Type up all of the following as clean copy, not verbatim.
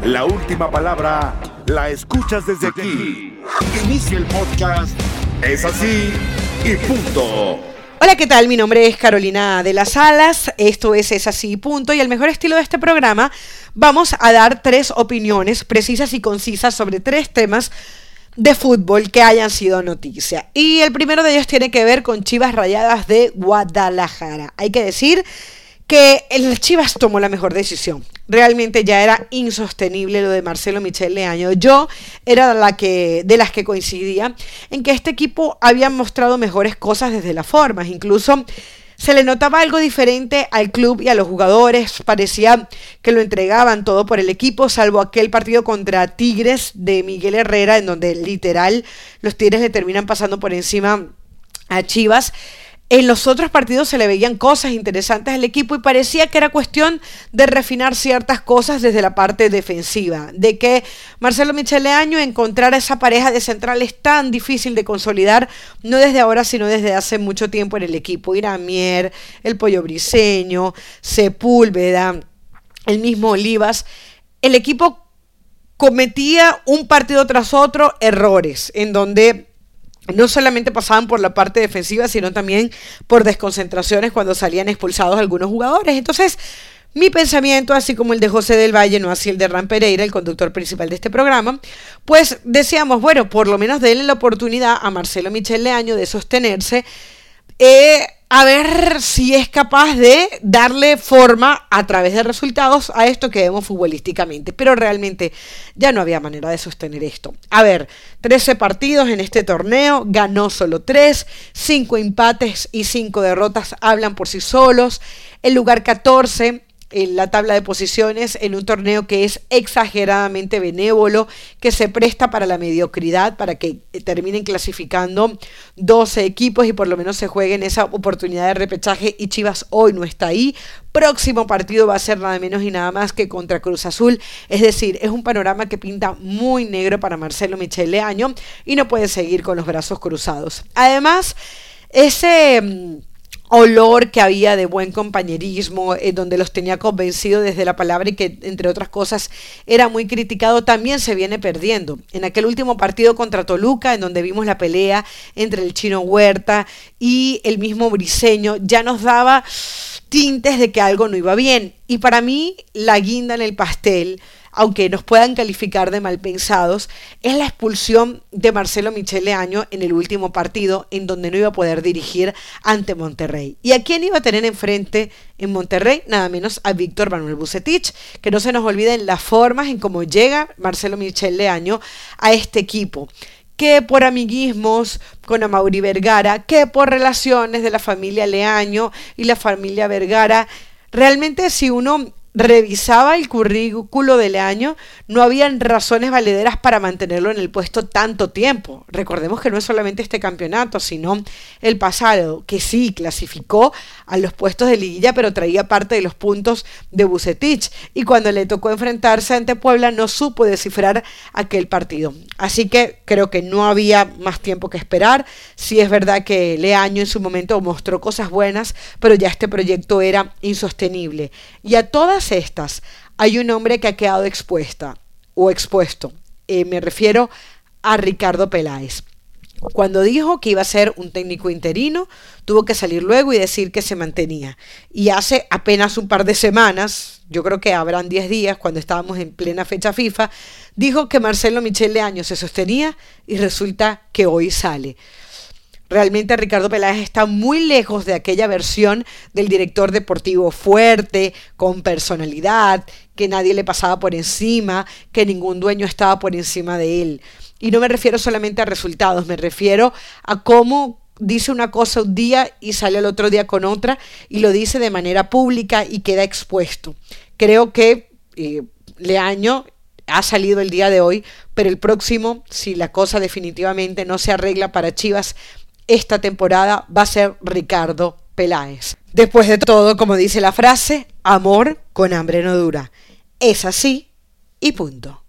La última palabra la escuchas desde aquí. Inicia el podcast. Es así y punto. Hola, ¿qué tal? Mi nombre es Carolina de las Alas, esto es así y punto, y al mejor estilo de este programa vamos a dar 3 opiniones precisas y concisas sobre 3 temas de fútbol que hayan sido noticia. Y el primero de ellos tiene que ver con Chivas Rayadas de Guadalajara. Hay que decir que el Chivas tomó la mejor decisión. Realmente ya era insostenible lo de Marcelo Michel Leaño. Yo era de las que coincidía en que este equipo había mostrado mejores cosas desde las formas. Incluso se le notaba algo diferente al club y a los jugadores. Parecía que lo entregaban todo por el equipo, salvo aquel partido contra Tigres de Miguel Herrera, en donde literal los Tigres le terminan pasando por encima a Chivas. En los otros partidos se le veían cosas interesantes al equipo y parecía que era cuestión de refinar ciertas cosas desde la parte defensiva, de que Marcelo Michel Leaño encontrara esa pareja de centrales tan difícil de consolidar, no desde ahora sino desde hace mucho tiempo en el equipo. Iramier, el Pollo Briseño, Sepúlveda, el mismo Olivas. El equipo cometía un partido tras otro errores en donde no solamente pasaban por la parte defensiva, sino también por desconcentraciones cuando salían expulsados algunos jugadores. Entonces, mi pensamiento, así como el de José del Valle, no así el de Ran Pereira, el conductor principal de este programa, pues decíamos, bueno, por lo menos denle la oportunidad a Marcelo Michel Leaño de sostenerse, a ver si es capaz de darle forma a través de resultados a esto que vemos futbolísticamente, pero realmente ya no había manera de sostener esto. A ver, 13 partidos en este torneo, ganó solo 3, 5 empates y 5 derrotas hablan por sí solos, el lugar 14 en la tabla de posiciones en un torneo que es exageradamente benévolo, que se presta para la mediocridad, para que terminen clasificando 12 equipos y por lo menos se jueguen esa oportunidad de repechaje, y Chivas hoy no está ahí. Próximo partido va a ser nada menos y nada más que contra Cruz Azul, es decir, es un panorama que pinta muy negro para Marcelo Michel Leaño y no puede seguir con los brazos cruzados. Además, ese olor que había de buen compañerismo, donde los tenía convencido desde la palabra y que entre otras cosas era muy criticado, también se viene perdiendo. En aquel último partido contra Toluca, en donde vimos la pelea entre el Chino Huerta y el mismo Briseño, ya nos daba tintes de que algo no iba bien. Y para mí la guinda en el pastel, aunque nos puedan calificar de mal pensados, es la expulsión de Marcelo Michel Leaño en el último partido, en donde no iba a poder dirigir ante Monterrey. ¿Y a quién iba a tener enfrente en Monterrey? Nada menos a Víctor Manuel Vucetich, que no se nos olviden las formas en cómo llega Marcelo Michel Leaño a este equipo, que por amiguismos con Amaury Vergara, que por relaciones de la familia Leaño y la familia Vergara. Realmente, si uno revisaba el currículo de Leaño, no habían razones valederas para mantenerlo en el puesto tanto tiempo. Recordemos que no es solamente este campeonato, sino el pasado, que sí clasificó a los puestos de liguilla, pero traía parte de los puntos de Vucetich, y cuando le tocó enfrentarse ante Puebla no supo descifrar aquel partido. Así que creo que no había más tiempo que esperar. Sí es verdad que Leaño en su momento mostró cosas buenas, pero ya este proyecto era insostenible. Y a todas estas hay un hombre que ha quedado expuesto. Me refiero a Ricardo Peláez. Cuando dijo que iba a ser un técnico interino, tuvo que salir luego y decir que se mantenía. Y hace apenas un par de semanas, yo creo que habrán 10 días, cuando estábamos en plena fecha FIFA, dijo que Marcelo Michel Leaño se sostenía y resulta que hoy sale. Realmente Ricardo Peláez está muy lejos de aquella versión del director deportivo fuerte, con personalidad, que nadie le pasaba por encima, que ningún dueño estaba por encima de él. Y no me refiero solamente a resultados, me refiero a cómo dice una cosa un día y sale al otro día con otra, y lo dice de manera pública y queda expuesto. Creo que Leaño ha salido el día de hoy, pero el próximo, si la cosa definitivamente no se arregla para Chivas esta temporada, va a ser Ricardo Peláez. Después de todo, como dice la frase, amor con hambre no dura. Es así y punto.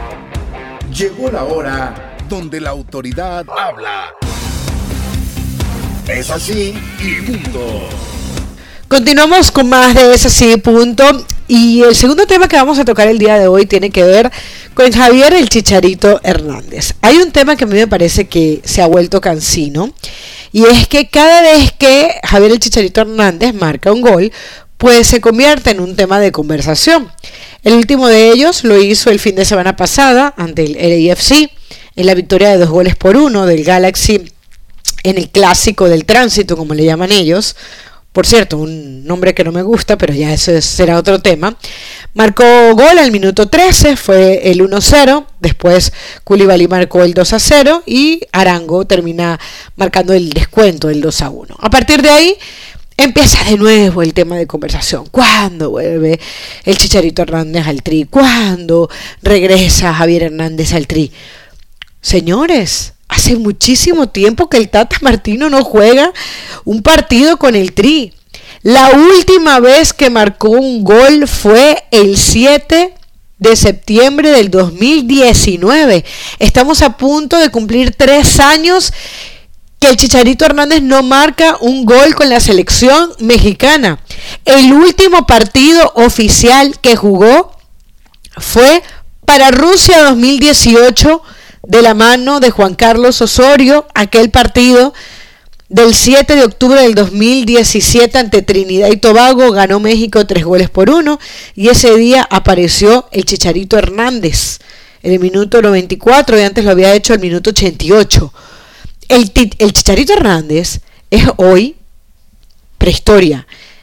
Llegó la hora donde la autoridad habla. Es así y punto. Continuamos con más de ese sí punto. Y el segundo tema que vamos a tocar el día de hoy tiene que ver con Javier el Chicharito Hernández. Hay un tema que a mí me parece que se ha vuelto cansino, y es que cada vez que Javier el Chicharito Hernández marca un gol, pues se convierte en un tema de conversación. El último de ellos lo hizo el fin de semana pasada ante el LAFC, en la victoria de 2-1 del Galaxy en el clásico del tránsito, como le llaman ellos. Por cierto, un nombre que no me gusta, pero ya eso será otro tema. Marcó gol al minuto 13, fue el 1-0. Después Koulibaly marcó el 2-0 y Arango termina marcando el descuento, el 2-1. A partir de ahí empieza de nuevo el tema de conversación. ¿Cuándo vuelve el Chicharito Hernández al Tri? ¿Cuándo regresa Javier Hernández al Tri? Señores, hace muchísimo tiempo que el Tata Martino no juega un partido con el Tri. La última vez que marcó un gol fue el 7 de septiembre del 2019. Estamos a punto de cumplir 3 años que el Chicharito Hernández no marca un gol con la selección mexicana. El último partido oficial que jugó fue para Rusia 2018, de la mano de Juan Carlos Osorio, aquel partido del 7 de octubre del 2017 ante Trinidad y Tobago. Ganó México 3-1, y ese día apareció el Chicharito Hernández en el minuto 94, y antes lo había hecho al minuto 88. El Chicharito Hernández es hoy prehistoria.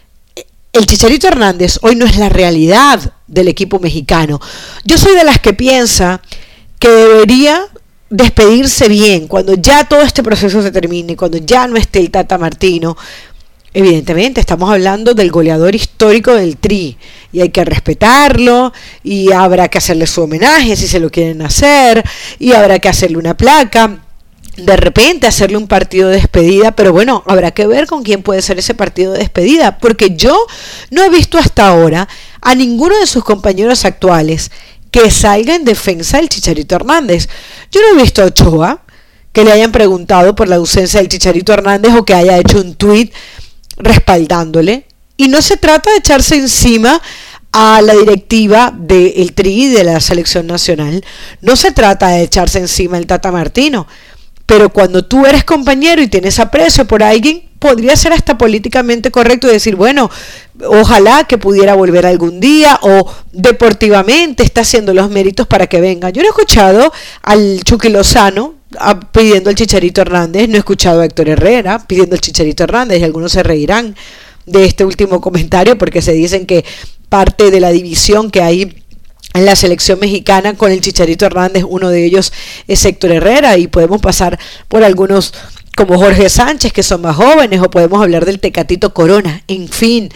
El Chicharito Hernández hoy no es la realidad del equipo mexicano. Yo soy de las que piensa que debería despedirse bien cuando ya todo este proceso se termine, cuando ya no esté el Tata Martino. Evidentemente estamos hablando del goleador histórico del Tri, y hay que respetarlo, y habrá que hacerle su homenaje si se lo quieren hacer, y habrá que hacerle una placa, de repente hacerle un partido de despedida. Pero bueno, habrá que ver con quién puede ser ese partido de despedida, porque yo no he visto hasta ahora a ninguno de sus compañeros actuales que salga en defensa del Chicharito Hernández. Yo no he visto a Ochoa que le hayan preguntado por la ausencia del Chicharito Hernández, o que haya hecho un tuit respaldándole. Y no se trata de echarse encima a la directiva del Tri y de la selección nacional. No se trata de echarse encima al Tata Martino. Pero cuando tú eres compañero y tienes aprecio por alguien, podría ser hasta políticamente correcto y decir, bueno, ojalá que pudiera volver algún día, o deportivamente está haciendo los méritos para que venga. Yo no he escuchado al Chucky Lozano pidiendo al Chicharito Hernández, no he escuchado a Héctor Herrera pidiendo al Chicharito Hernández, y algunos se reirán de este último comentario porque se dicen que parte de la división que hay en la selección mexicana con el Chicharito Hernández, uno de ellos es Héctor Herrera, y podemos pasar por algunos como Jorge Sánchez, que son más jóvenes, o podemos hablar del Tecatito Corona. En fin,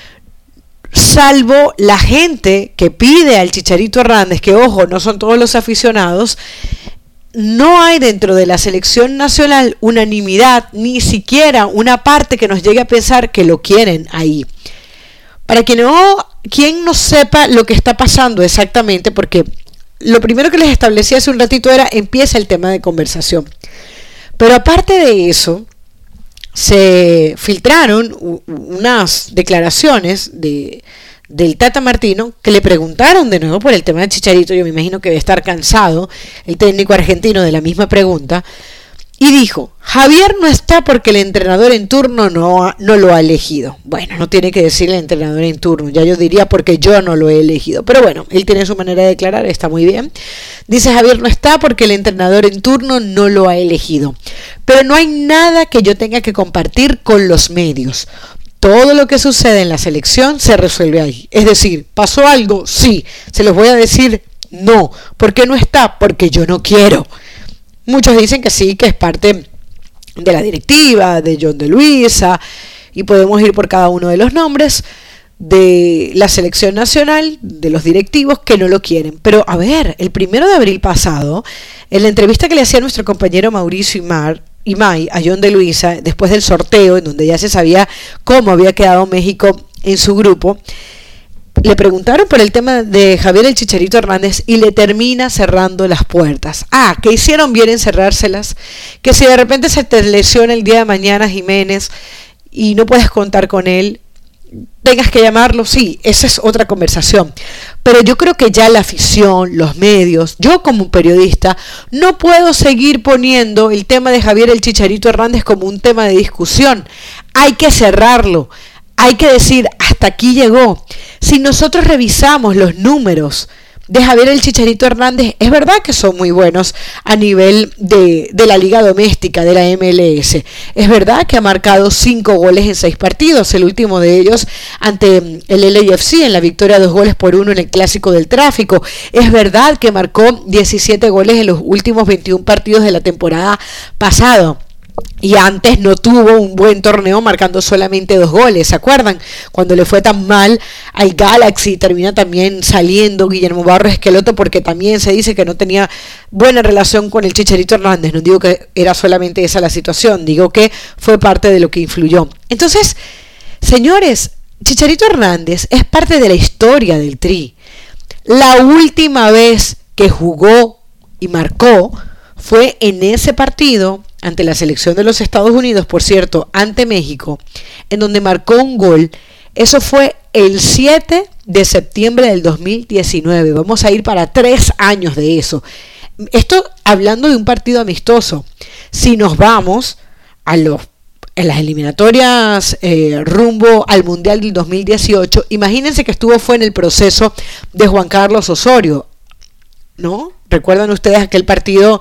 salvo la gente que pide al Chicharito Hernández, que ojo, no son todos los aficionados, no hay dentro de la selección nacional unanimidad, ni siquiera una parte que nos llegue a pensar que lo quieren ahí. Para quien no sepa lo que está pasando exactamente, porque lo primero que les establecí hace un ratito era, empieza el tema de conversación. Pero aparte de eso, se filtraron unas declaraciones del Tata Martino, que le preguntaron de nuevo por el tema del Chicharito. Yo me imagino que debe estar cansado el técnico argentino de la misma pregunta. Y dijo, Javier no está porque el entrenador en turno no lo ha elegido. Bueno, no tiene que decir el entrenador en turno, ya yo diría porque yo no lo he elegido. Pero bueno, él tiene su manera de declarar, está muy bien. Dice, Javier no está porque el entrenador en turno no lo ha elegido. Pero no hay nada que yo tenga que compartir con los medios. Todo lo que sucede en la selección se resuelve ahí. Es decir, ¿pasó algo? Sí. ¿Se los voy a decir? No. ¿Por qué no está? Porque yo no quiero. Muchos dicen que sí, que es parte de la directiva, de John de Luisa, y podemos ir por cada uno de los nombres de la selección nacional, de los directivos que no lo quieren. Pero a ver, el 1 de abril pasado, en la entrevista que le hacía nuestro compañero Mauricio Imay a John de Luisa, después del sorteo, en donde ya se sabía cómo había quedado México en su grupo, le preguntaron por el tema de Javier el Chicharito Hernández y le termina cerrando las puertas. Que hicieron bien en cerrárselas, que si de repente se te lesiona el día de mañana Jiménez y no puedes contar con él, tengas que llamarlo, sí, esa es otra conversación. Pero yo creo que ya la afición, los medios, yo como periodista, no puedo seguir poniendo el tema de Javier el Chicharito Hernández como un tema de discusión. Hay que cerrarlo. Hay que decir, hasta aquí llegó. Si nosotros revisamos los números de Javier el Chicharito Hernández, es verdad que son muy buenos a nivel de la liga doméstica, de la MLS. Es verdad que ha marcado 5 goles en 6 partidos, el último de ellos ante el LAFC en la victoria 2-1 en el Clásico del Tráfico. Es verdad que marcó 17 goles en los últimos 21 partidos de la temporada pasada. Y antes no tuvo un buen torneo marcando solamente 2 goles, ¿se acuerdan? Cuando le fue tan mal al Galaxy, termina también saliendo Guillermo Barros Esqueloto porque también se dice que no tenía buena relación con el Chicharito Hernández. No digo que era solamente esa la situación, digo que fue parte de lo que influyó. Entonces, señores, Chicharito Hernández es parte de la historia del Tri. La última vez que jugó y marcó fue en ese partido ante la selección de los Estados Unidos, por cierto, ante México, en donde marcó un gol. Eso fue el 7 de septiembre del 2019. Vamos a ir para 3 años de eso. Esto hablando de un partido amistoso. Si nos vamos en las eliminatorias rumbo al Mundial del 2018, imagínense que fue en el proceso de Juan Carlos Osorio, ¿no? ¿Recuerdan ustedes aquel partido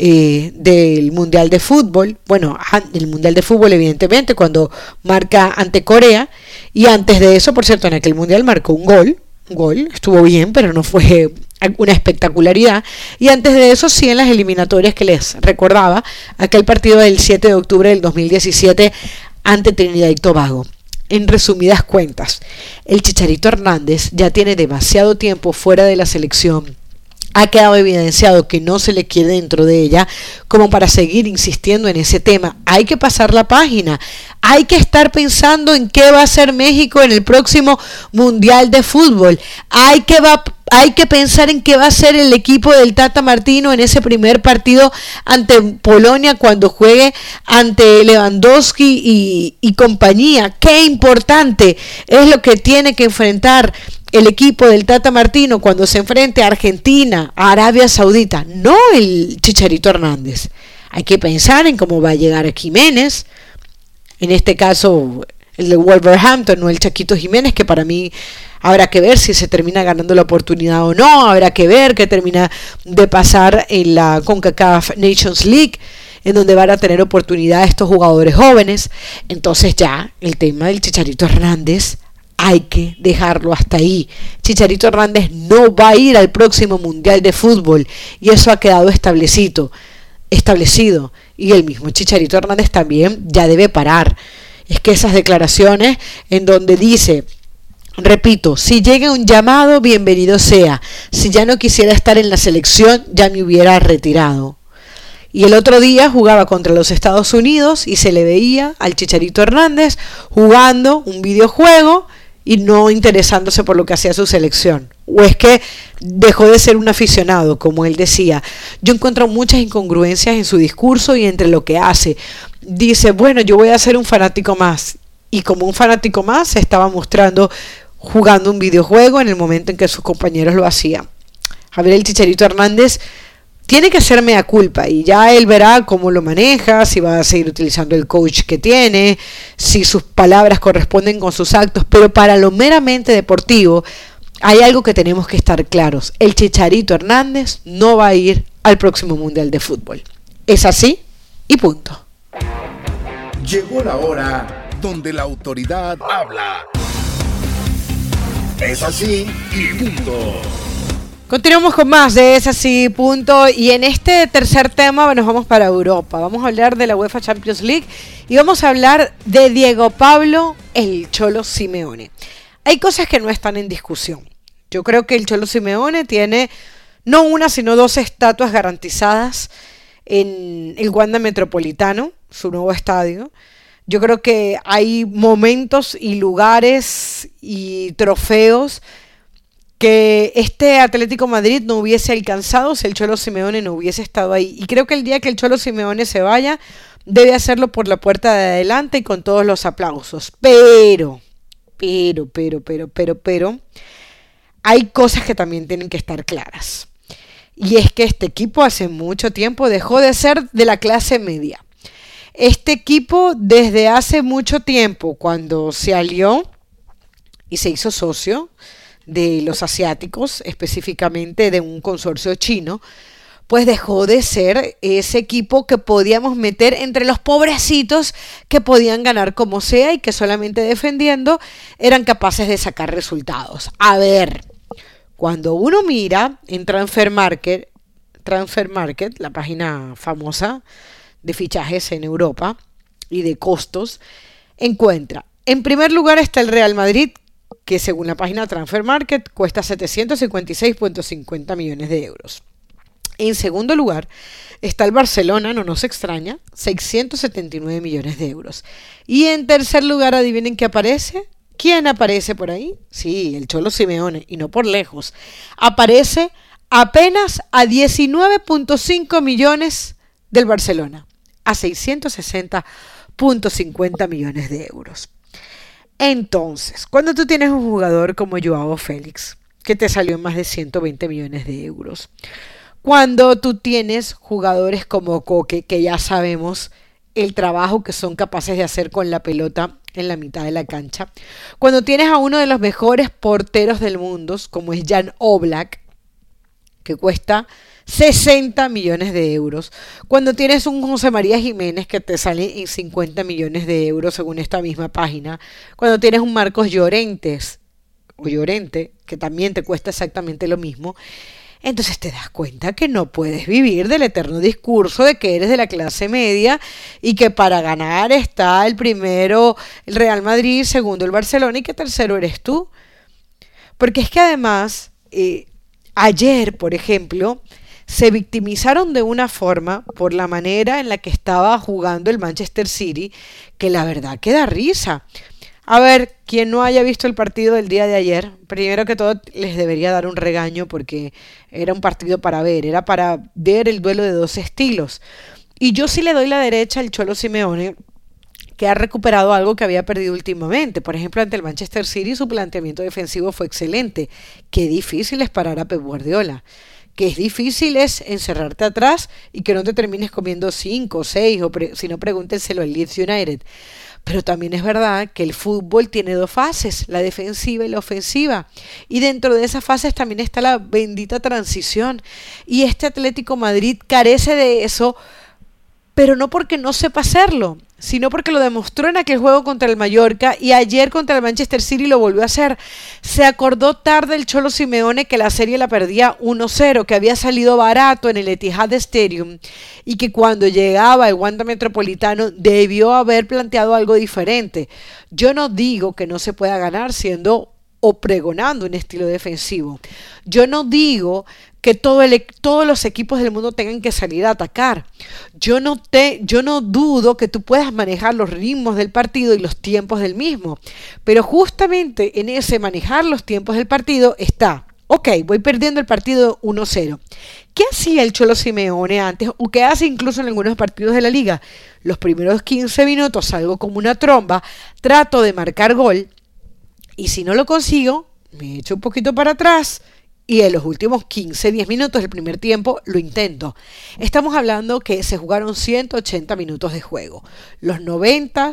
del Mundial de Fútbol? Bueno, el Mundial de Fútbol evidentemente cuando marca ante Corea, y antes de eso, por cierto, en aquel Mundial marcó un gol, estuvo bien, pero no fue una espectacularidad, y antes de eso sí en las eliminatorias que les recordaba, aquel partido del 7 de octubre del 2017 ante Trinidad y Tobago. En resumidas cuentas, el Chicharito Hernández ya tiene demasiado tiempo fuera de la selección. Ha quedado evidenciado que no se le quiere dentro de ella como para seguir insistiendo en ese tema. Hay que pasar la página. Hay que estar pensando en qué va a hacer México en el próximo Mundial de Fútbol. Hay que pensar en qué va a hacer el equipo del Tata Martino en ese primer partido ante Polonia cuando juegue ante Lewandowski y compañía. Qué importante es lo que tiene que enfrentar el equipo del Tata Martino cuando se enfrente a Argentina, a Arabia Saudita, no el Chicharito Hernández. Hay que pensar en cómo va a llegar a Jiménez, en este caso el de Wolverhampton, no el Chaquito Jiménez, que para mí habrá que ver si se termina ganando la oportunidad o no, habrá que ver qué termina de pasar en la CONCACAF Nations League, en donde van a tener oportunidad estos jugadores jóvenes. Entonces ya el tema del Chicharito Hernández hay que dejarlo hasta ahí. Chicharito Hernández no va a ir al próximo Mundial de Fútbol y eso ha quedado establecido. Y el mismo Chicharito Hernández también ya debe parar. Es que esas declaraciones en donde dice, repito, si llega un llamado, bienvenido sea. Si ya no quisiera estar en la selección, ya me hubiera retirado. Y el otro día jugaba contra los Estados Unidos y se le veía al Chicharito Hernández jugando un videojuego y no interesándose por lo que hacía su selección. O es que dejó de ser un aficionado, como él decía. Yo encuentro muchas incongruencias en su discurso y entre lo que hace. Dice, bueno, yo voy a ser un fanático más. Y como un fanático más se estaba mostrando jugando un videojuego en el momento en que sus compañeros lo hacían. Javier el Chicharito Hernández tiene que hacer mea culpa y ya él verá cómo lo maneja, si va a seguir utilizando el coach que tiene, si sus palabras corresponden con sus actos, pero para lo meramente deportivo hay algo que tenemos que estar claros. El Chicharito Hernández no va a ir al próximo Mundial de Fútbol. Es así y punto. Llegó la hora donde la autoridad habla. Es así y punto. Continuamos con más de Es Así, punto. Y en este tercer tema nos vamos para Europa. Vamos a hablar de la UEFA Champions League y vamos a hablar de Diego Pablo, el Cholo Simeone. Hay cosas que no están en discusión. Yo creo que el Cholo Simeone tiene no una, sino 2 estatuas garantizadas en el Wanda Metropolitano, su nuevo estadio. Yo creo que hay momentos y lugares y trofeos que este Atlético Madrid no hubiese alcanzado si el Cholo Simeone no hubiese estado ahí. Y creo que el día que el Cholo Simeone se vaya, debe hacerlo por la puerta de adelante y con todos los aplausos. Pero pero, hay cosas que también tienen que estar claras. Y es que este equipo hace mucho tiempo dejó de ser de la clase media. Este equipo desde hace mucho tiempo, cuando se alió y se hizo socio de los asiáticos, específicamente de un consorcio chino, pues dejó de ser ese equipo que podíamos meter entre los pobrecitos que podían ganar como sea y que solamente defendiendo eran capaces de sacar resultados. A ver, cuando uno mira en Transfer Market, la página famosa de fichajes en Europa y de costos, encuentra, en primer lugar está el Real Madrid, que según la página Transfer Market cuesta 756,50 millones de euros. En segundo lugar está el Barcelona, no nos extraña, 679 millones de euros. Y en tercer lugar, adivinen qué aparece. ¿Quién aparece por ahí? Sí, el Cholo Simeone, y no por lejos. Aparece apenas a 19,5 millones del Barcelona, a 660,50 millones de euros. Entonces, cuando tú tienes un jugador como Joao Félix, que te salió en más de 120 millones de euros, cuando tú tienes jugadores como Koke, que ya sabemos el trabajo que son capaces de hacer con la pelota en la mitad de la cancha, cuando tienes a uno de los mejores porteros del mundo, como es Jan Oblak, que cuesta 60 millones de euros, cuando tienes un José María Jiménez que te sale en 50 millones de euros según esta misma página, cuando tienes un Marcos Llorente, que también te cuesta exactamente lo mismo, entonces te das cuenta que no puedes vivir del eterno discurso de que eres de la clase media y que para ganar está el primero el Real Madrid, segundo el Barcelona y que tercero eres tú. Porque es que además, ayer, por ejemplo, se victimizaron de una forma por la manera en la que estaba jugando el Manchester City, que la verdad que da risa. A ver, quien no haya visto el partido del día de ayer, primero que todo les debería dar un regaño porque era un partido para ver, era para ver el duelo de dos estilos. Y yo sí le doy la derecha al Cholo Simeone, que ha recuperado algo que había perdido últimamente. Por ejemplo, ante el Manchester City su planteamiento defensivo fue excelente. Qué difícil es parar a Pep Guardiola. Que es difícil es encerrarte atrás y que no te termines comiendo 5 o 6, si no pregúntenselo al Leeds United. Pero también es verdad que el fútbol tiene dos fases, la defensiva y la ofensiva. Y dentro de esas fases también está la bendita transición. Y este Atlético Madrid carece de eso, pero no porque no sepa hacerlo, sino porque lo demostró en aquel juego contra el Mallorca y ayer contra el Manchester City lo volvió a hacer. Se acordó tarde el Cholo Simeone que la serie la perdía 1-0, que había salido barato en el Etihad Stadium y que cuando llegaba el Wanda Metropolitano debió haber planteado algo diferente. Yo no digo que no se pueda ganar siendo o pregonando un estilo defensivo. Yo no digo que todos los equipos del mundo tengan que salir a atacar. Yo no dudo que tú puedas manejar los ritmos del partido y los tiempos del mismo. Pero justamente en ese manejar los tiempos del partido está, ok, voy perdiendo el partido 1-0. ¿Qué hacía el Cholo Simeone antes? ¿O qué hace incluso en algunos partidos de la liga? Los primeros 15 minutos salgo como una tromba, trato de marcar gol y si no lo consigo, me echo un poquito para atrás y en los últimos 15-10 minutos del primer tiempo lo intento. Estamos hablando que se jugaron 180 minutos de juego. Los 90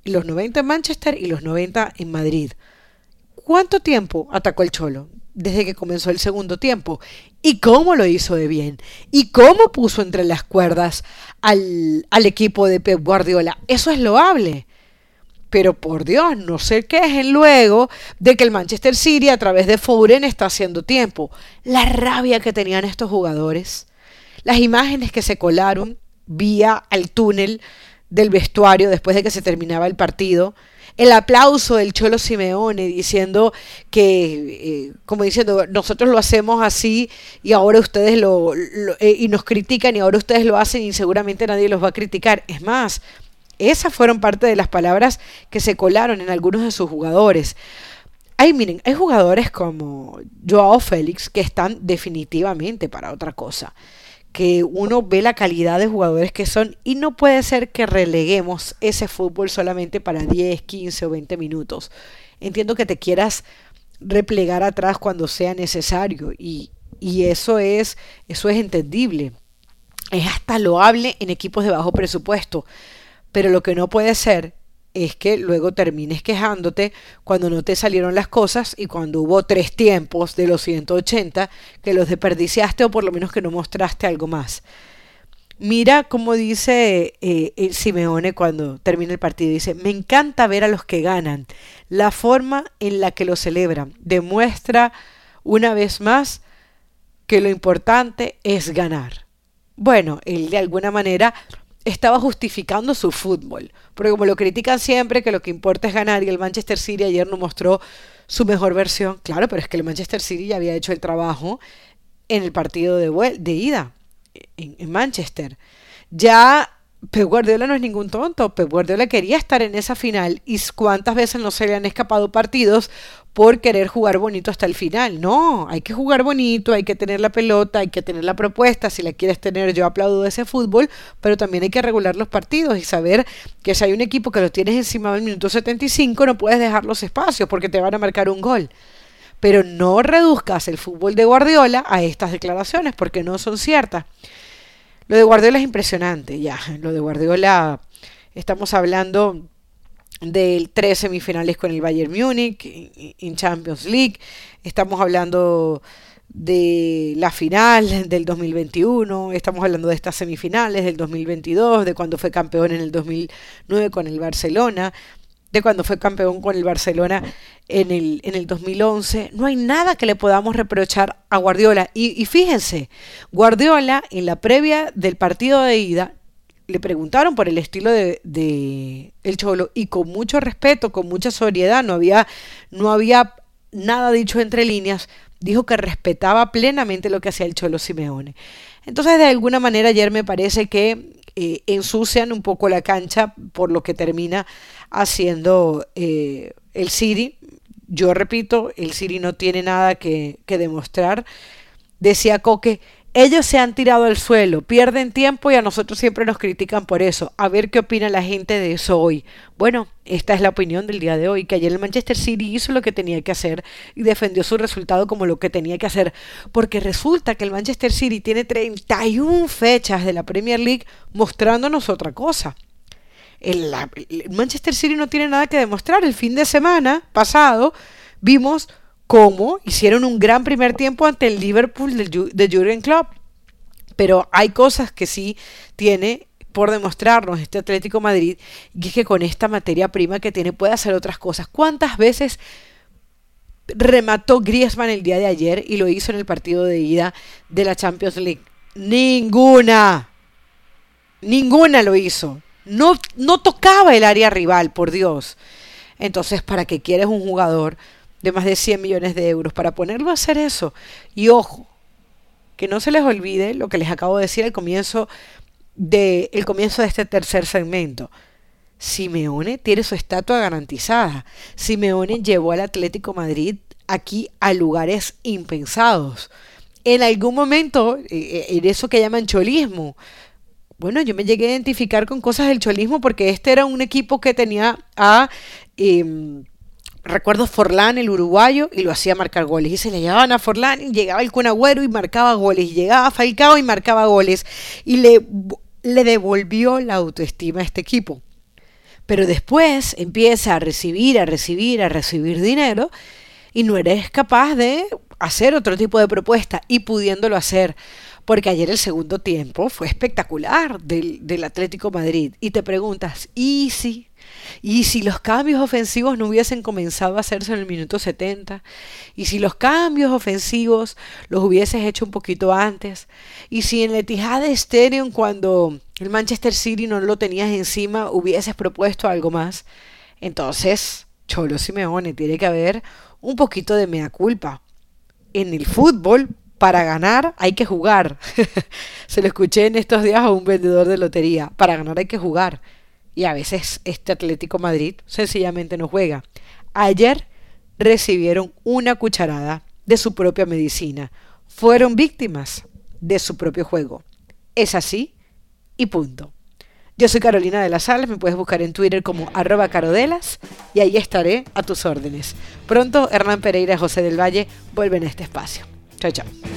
en Manchester y los 90 en Madrid. ¿Cuánto tiempo atacó el Cholo? Desde que comenzó el segundo tiempo. ¿Y cómo lo hizo de bien? ¿Y cómo puso entre las cuerdas al equipo de Pep Guardiola? Eso es loable. Pero por Dios, no se quejen luego de que el Manchester City a través de Foden está haciendo tiempo. La rabia que tenían estos jugadores, las imágenes que se colaron vía al túnel del vestuario después de que se terminaba el partido, el aplauso del Cholo Simeone diciendo que, como diciendo, nosotros lo hacemos así y ahora ustedes y nos critican y ahora ustedes lo hacen y seguramente nadie los va a criticar. Es más, esas fueron parte de las palabras que se colaron en algunos de sus jugadores. Miren, hay jugadores como Joao Félix que están definitivamente para otra cosa. Que uno ve la calidad de jugadores que son y no puede ser que releguemos ese fútbol solamente para 10, 15 o 20 minutos. entiendo que te quieras replegar atrás cuando sea necesario y eso es entendible. Es hasta loable en equipos de bajo presupuesto, pero lo que no puede ser es que luego termines quejándote cuando no te salieron las cosas y cuando hubo 3 tiempos de los 180 que los desperdiciaste o por lo menos que no mostraste algo más. Mira cómo dice el Simeone cuando termina el partido. Dice, me encanta ver a los que ganan. La forma en la que lo celebran demuestra una vez más que lo importante es ganar. Bueno, él de alguna manera estaba justificando su fútbol, porque como lo critican siempre que lo que importa es ganar y el Manchester City ayer no mostró su mejor versión, claro, pero es que el Manchester City ya había hecho el trabajo en el partido de ida en Manchester. Ya Pep Guardiola no es ningún tonto. Pep Guardiola quería estar en esa final y cuántas veces no se le han escapado partidos por querer jugar bonito hasta el final. No, hay que jugar bonito, hay que tener la pelota, hay que tener la propuesta. Si la quieres tener, yo aplaudo ese fútbol, pero también hay que regular los partidos y saber que si hay un equipo que lo tienes encima del minuto 75 no puedes dejar los espacios porque te van a marcar un gol. Pero no reduzcas el fútbol de Guardiola a estas declaraciones porque no son ciertas. Lo de Guardiola es impresionante, ya. Lo de Guardiola, estamos hablando de 3 semifinales con el Bayern Múnich en Champions League. Estamos hablando de la final del 2021. Estamos hablando de estas semifinales del 2022, de cuando fue campeón en el 2009 con el Barcelona, de cuando fue campeón con el Barcelona en el 2011. No hay nada que le podamos reprochar a Guardiola. Y fíjense, Guardiola en la previa del partido de ida le preguntaron por el estilo de el Cholo y con mucho respeto, con mucha sobriedad, no había nada dicho entre líneas, dijo que respetaba plenamente lo que hacía el Cholo Simeone. Entonces, de alguna manera ayer me parece que ensucian un poco la cancha por lo que termina haciendo el City. Yo repito, el City no tiene nada que demostrar. Decía Coque, ellos se han tirado al suelo, pierden tiempo y a nosotros siempre nos critican por eso. A ver qué opina la gente de eso hoy. Bueno, esta es la opinión del día de hoy, que ayer el Manchester City hizo lo que tenía que hacer y defendió su resultado como lo que tenía que hacer. Porque resulta que el Manchester City tiene 31 fechas de la Premier League mostrándonos otra cosa. El Manchester City no tiene nada que demostrar. El fin de semana pasado vimos cómo hicieron un gran primer tiempo ante el Liverpool de Jürgen Klopp. Pero hay cosas que sí tiene por demostrarnos este Atlético Madrid y es que con esta materia prima que tiene puede hacer otras cosas. ¿Cuántas veces remató Griezmann el día de ayer y lo hizo en el partido de ida de la Champions League? Ninguna lo hizo. No tocaba el área rival, por Dios. Entonces, ¿para qué quieres un jugador de más de 100 millones de euros para ponerlo a hacer eso? Y ojo, que no se les olvide lo que les acabo de decir al comienzo de este tercer segmento. Simeone tiene su estatua garantizada. Simeone llevó al Atlético Madrid aquí a lugares impensados. En algún momento, en eso que llaman cholismo, bueno, yo me llegué a identificar con cosas del cholismo porque este era un equipo que tenía a recuerdo Forlán, el uruguayo, y lo hacía marcar goles. Y se le llevaban a Forlán y llegaba el Kun Agüero y marcaba goles. Y llegaba Falcao y marcaba goles. Y le devolvió la autoestima a este equipo. Pero después empieza a recibir dinero y no eres capaz de hacer otro tipo de propuesta y pudiéndolo hacer. Porque ayer el segundo tiempo fue espectacular del Atlético Madrid. Y te preguntas, ¿y si los cambios ofensivos no hubiesen comenzado a hacerse en el minuto 70? ¿Y si los cambios ofensivos los hubieses hecho un poquito antes? ¿Y si en el Etihad Stadium, cuando el Manchester City no lo tenías encima, hubieses propuesto algo más? Entonces, Cholo Simeone, tiene que haber un poquito de mea culpa. En el fútbol, para ganar hay que jugar. Se lo escuché en estos días a un vendedor de lotería. Para ganar hay que jugar. Y a veces este Atlético Madrid sencillamente no juega. Ayer recibieron una cucharada de su propia medicina. Fueron víctimas de su propio juego. Es así y punto. Yo soy Carolina de las Alas, me puedes buscar en Twitter como @carodelas y ahí estaré a tus órdenes. Pronto Hernán Pereira y José del Valle vuelven a este espacio. Chao, chao.